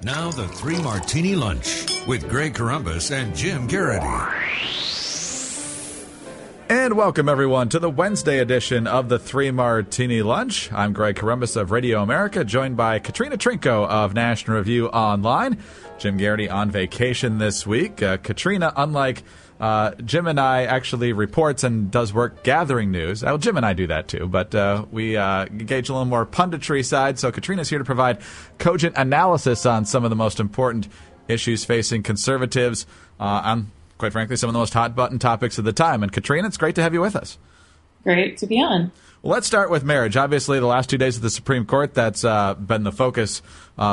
Now the Three Martini Lunch with Greg Corombos and Jim Garrity. And welcome, everyone, to the Wednesday edition of the Three Martini Lunch. I'm Greg Corombos of Radio America, joined by Katrina Trinko of National Review Online. Jim Garrity on vacation this week. Katrina, unlike Jim and I, actually reports and does work gathering news. Well, Jim and I do that too, but we engage a little more punditry side. So Katrina's here to provide cogent analysis on some of the most important issues facing conservatives on, quite frankly, some of the most hot-button topics of the time. And Katrina, it's great to have you with us. Great to be on. Well, let's start with marriage. Obviously, the last 2 days of the Supreme Court, that's been the focus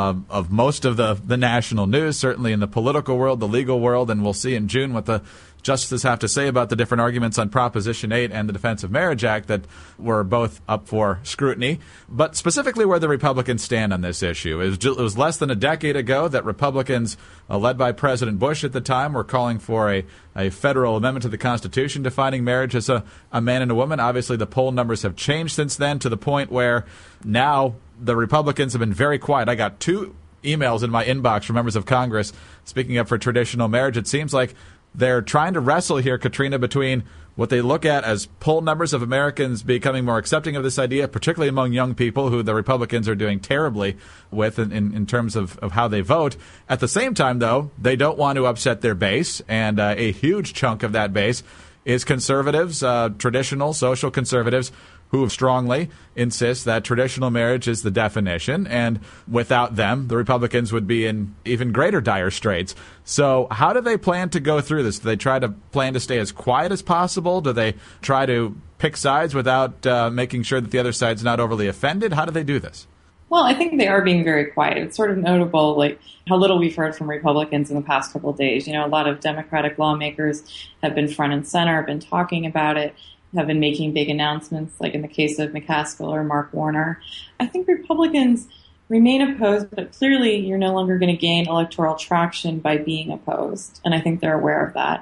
of most of the national news, certainly in the political world, the legal world, and we'll see in June what the justices have to say about the different arguments on Proposition 8 and the Defense of Marriage Act that were both up for scrutiny. But specifically where the Republicans stand on this issue. It was less than a decade ago that Republicans, led by President Bush at the time, were calling for a federal amendment to the Constitution defining marriage as a man and a woman. Obviously, the poll numbers have changed since then to the point where now the Republicans have been very quiet. I got 2 emails in my inbox from members of Congress speaking up for traditional marriage. It seems like they're trying to wrestle here, Katrina, between what they look at as poll numbers of Americans becoming more accepting of this idea, particularly among young people who the Republicans are doing terribly with in terms of how they vote. At the same time, though, they don't want to upset their base, and a huge chunk of that base is conservatives, traditional social conservatives, who strongly insist that traditional marriage is the definition, and without them, the Republicans would be in even greater dire straits. So how do they plan to go through this? Do they try to plan to stay as quiet as possible? Do they try to pick sides without making sure that the other side's not overly offended? How do they do this? Well, I think they are being very quiet. It's sort of notable, like, how little we've heard from Republicans in the past couple of days. You know, a lot of Democratic lawmakers have been front and center, have been talking about it, have been making big announcements, like in the case of McCaskill or Mark Warner. I think Republicans remain opposed, but clearly you're no longer going to gain electoral traction by being opposed. And I think they're aware of that.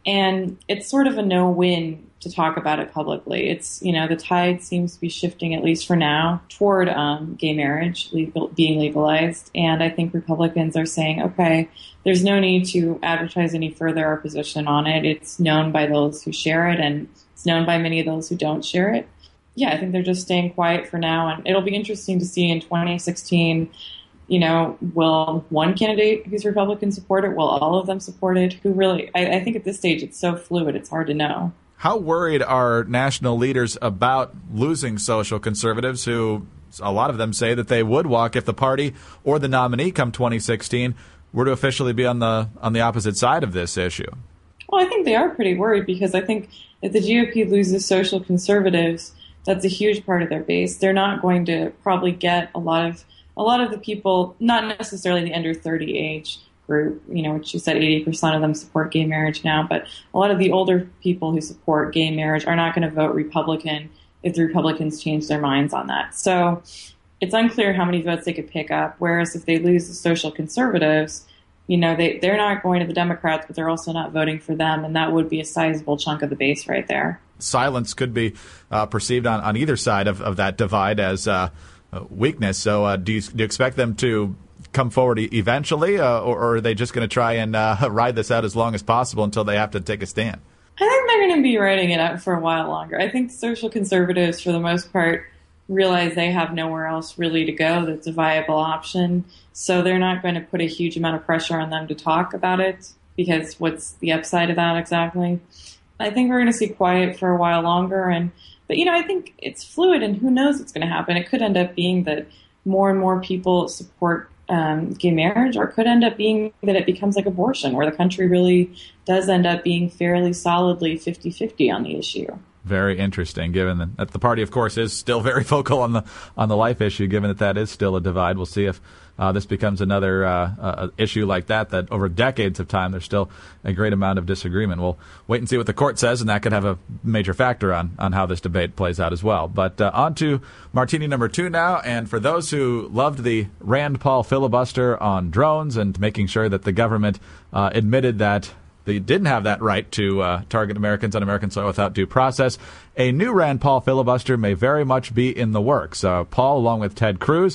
And it's sort of a no-win to talk about it publicly. It's, you know, the tide seems to be shifting, at least for now, toward gay marriage being legalized. And I think Republicans are saying, okay, there's no need to advertise any further our position on it. It's known by those who share it, and it's known by many of those who don't share it. Yeah, I think they're just staying quiet for now. And it'll be interesting to see in 2016, you know, will one candidate who's Republican support it? Will all of them support it? Who really? I think at this stage it's so fluid, it's hard to know. How worried are national leaders about losing social conservatives who, a lot of them say that they would walk if the party or the nominee come 2016 were to officially be on the opposite side of this issue? Well, I think they are pretty worried because I think if the GOP loses social conservatives, that's a huge part of their base. They're not going to probably get a lot of the people, not necessarily the under 30 age group, you know, which you said 80% of them support gay marriage now, but a lot of the older people who support gay marriage are not going to vote Republican if the Republicans change their minds on that. So it's unclear how many votes they could pick up, whereas if they lose the social conservatives, you know, they're not going to the Democrats, but they're also not voting for them, and that would be a sizable chunk of the base right there. Silence could be perceived on either side of that divide as weakness. So do you expect them to come forward eventually, or are they just going to try and ride this out as long as possible until they have to take a stand? I think they're going to be riding it out for a while longer. I think social conservatives, for the most part, realize they have nowhere else really to go that's a viable option. So they're not going to put a huge amount of pressure on them to talk about it, because what's the upside of that exactly? I think we're going to see quiet for a while longer. But, you know, I think it's fluid, and who knows what's going to happen. It could end up being that more and more people support gay marriage, or it could end up being that it becomes like abortion, where the country really does end up being fairly solidly 50-50 on the issue. Very interesting, given that the party, of course, is still very vocal on the life issue, given that is still a divide. We'll see if this becomes another issue like that over decades of time, there's still a great amount of disagreement. We'll wait and see what the court says, and that could have a major factor on how this debate plays out as well. But on to Martini number 2 now. And for those who loved the Rand Paul filibuster on drones and making sure that the government admitted that they didn't have that right to target Americans on American soil without due process, a new Rand Paul filibuster may very much be in the works. Paul, along with Ted Cruz,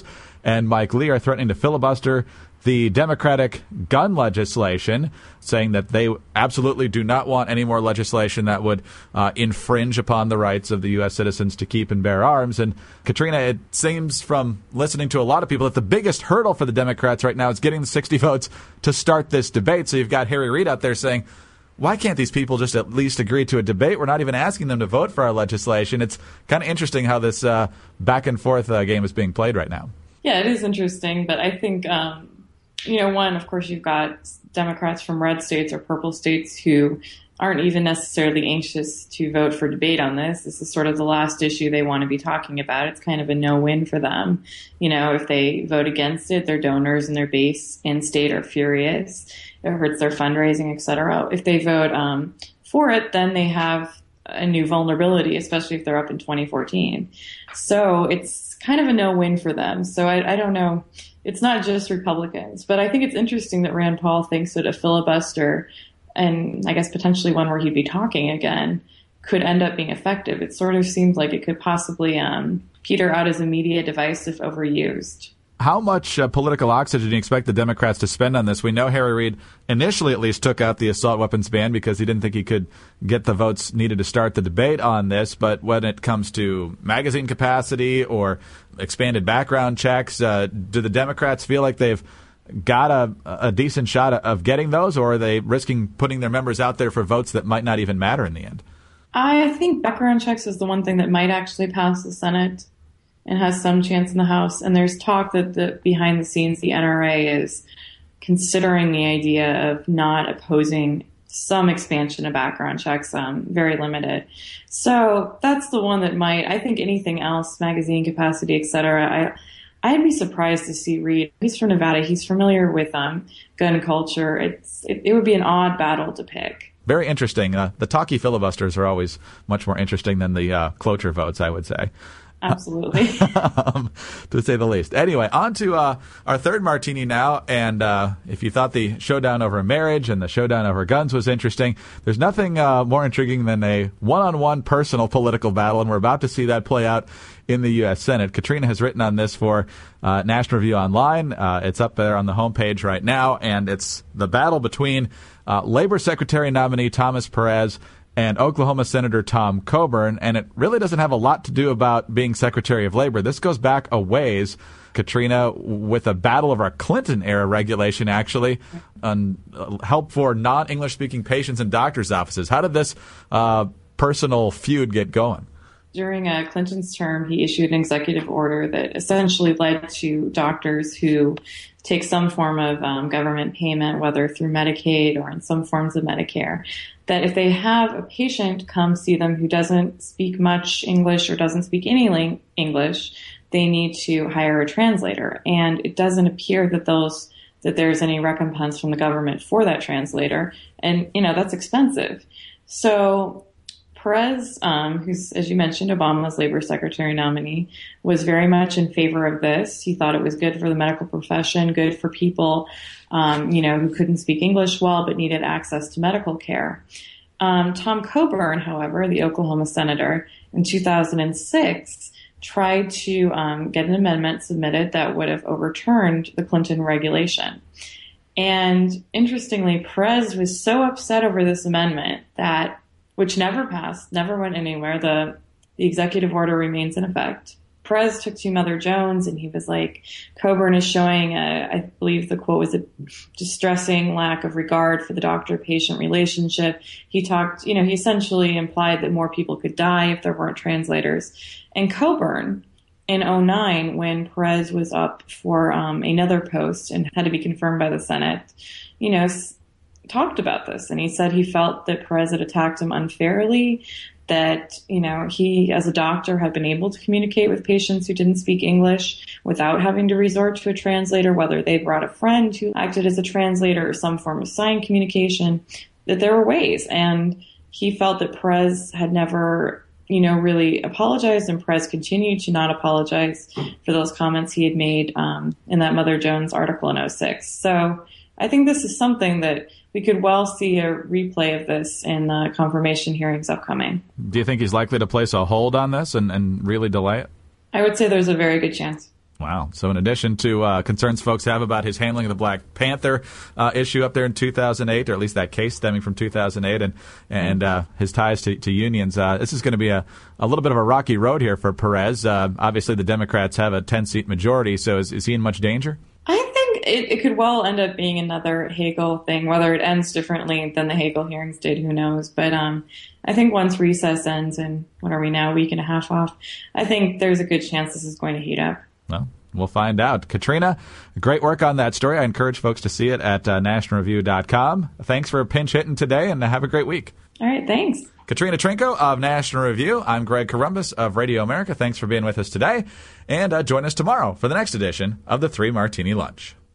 and Mike Lee are threatening to filibuster the Democratic gun legislation, saying that they absolutely do not want any more legislation that would infringe upon the rights of the U.S. citizens to keep and bear arms. And Katrina, it seems from listening to a lot of people that the biggest hurdle for the Democrats right now is getting the 60 votes to start this debate. So you've got Harry Reid out there saying, why can't these people just at least agree to a debate? We're not even asking them to vote for our legislation. It's kind of interesting how this back and forth game is being played right now. Yeah, it is interesting, but I think one, of course, you've got Democrats from red states or purple states who aren't even necessarily anxious to vote for debate on this. This is sort of the last issue they want to be talking about. It's kind of a no-win for them. If they vote against it, their donors and their base in state are furious. It hurts their fundraising, et cetera. If they vote for it, then they have a new vulnerability, especially if they're up in 2014. So it's kind of a no-win for them. So I don't know. It's not just Republicans, but I think it's interesting that Rand Paul thinks that a filibuster, and I guess potentially one where he'd be talking again, could end up being effective. It sort of seems like it could possibly peter out as a media device if overused. How much political oxygen do you expect the Democrats to spend on this? We know Harry Reid initially at least took out the assault weapons ban because he didn't think he could get the votes needed to start the debate on this. But when it comes to magazine capacity or expanded background checks, do the Democrats feel like they've got a decent shot of getting those, or are they risking putting their members out there for votes that might not even matter in the end? I think background checks is the one thing that might actually pass the Senate and has some chance in the House. And there's talk that behind the scenes, the NRA is considering the idea of not opposing some expansion of background checks, very limited. So that's the one that might. I think anything else, magazine capacity, et cetera, I'd be surprised to see Reid. He's from Nevada. He's familiar with gun culture. It would be an odd battle to pick. Very interesting. The talky filibusters are always much more interesting than the cloture votes, I would say. Absolutely. To say the least. Anyway, on to our third martini now. And if you thought the showdown over marriage and the showdown over guns was interesting, there's nothing more intriguing than a one-on-one personal political battle, and we're about to see that play out in the U.S. Senate. Katrina has written on this for National Review Online. It's up there on the homepage right now, and it's the battle between Labor Secretary nominee Thomas Perez and Oklahoma Senator Tom Coburn, and it really doesn't have a lot to do about being Secretary of Labor. This goes back a ways, Katrina, with a battle of our Clinton-era regulation, actually, on help for non-English-speaking patients in doctors' offices. How did this personal feud get going? During Clinton's term, he issued an executive order that essentially led to doctors who take some form of government payment, whether through Medicaid or in some forms of Medicare, that if they have a patient come see them who doesn't speak much English or doesn't speak any English, they need to hire a translator. And it doesn't appear that there's any recompense from the government for that translator. And, that's expensive. So Perez, who's, as you mentioned, Obama's labor secretary nominee, was very much in favor of this. He thought it was good for the medical profession, good for people, who couldn't speak English well but needed access to medical care. Tom Coburn, however, the Oklahoma senator, in 2006, tried to get an amendment submitted that would have overturned the Clinton regulation. And interestingly, Perez was so upset over this amendment which never passed, never went anywhere. The executive order remains in effect. Perez took to Mother Jones, and he was like, Coburn is showing, I believe the quote was, a distressing lack of regard for the doctor-patient relationship. He talked, he essentially implied that more people could die if there weren't translators. And Coburn, in 2009, when Perez was up for another post and had to be confirmed by the Senate, talked about this, and he said he felt that Perez had attacked him unfairly, that, he as a doctor had been able to communicate with patients who didn't speak English without having to resort to a translator, whether they brought a friend who acted as a translator or some form of sign communication, that there were ways. And he felt that Perez had never, really apologized, and Perez continued to not apologize for those comments he had made in that Mother Jones article in 2006. So I think this is something that we could well see a replay of this in the confirmation hearings upcoming. Do you think he's likely to place a hold on this and really delay it? I would say there's a very good chance. Wow. So in addition to concerns folks have about his handling of the Black Panther issue up there in 2008, or at least that case stemming from 2008, and his ties to unions, this is going to be a little bit of a rocky road here for Perez. Obviously, the Democrats have a 10-seat majority, so is he in much danger? I think it could well end up being another Hagel thing. Whether it ends differently than the Hagel hearings did, who knows? But I think once recess ends, and what are we now, a week and a half off, I think there's a good chance this is going to heat up. Well, we'll find out. Katrina, great work on that story. I encourage folks to see it at nationalreview.com. Thanks for pinch hitting today, and have a great week. All right, thanks. Katrina Trinko of National Review. I'm Greg Corombos of Radio America. Thanks for being with us today, and join us tomorrow for the next edition of the 3 Martini Lunch.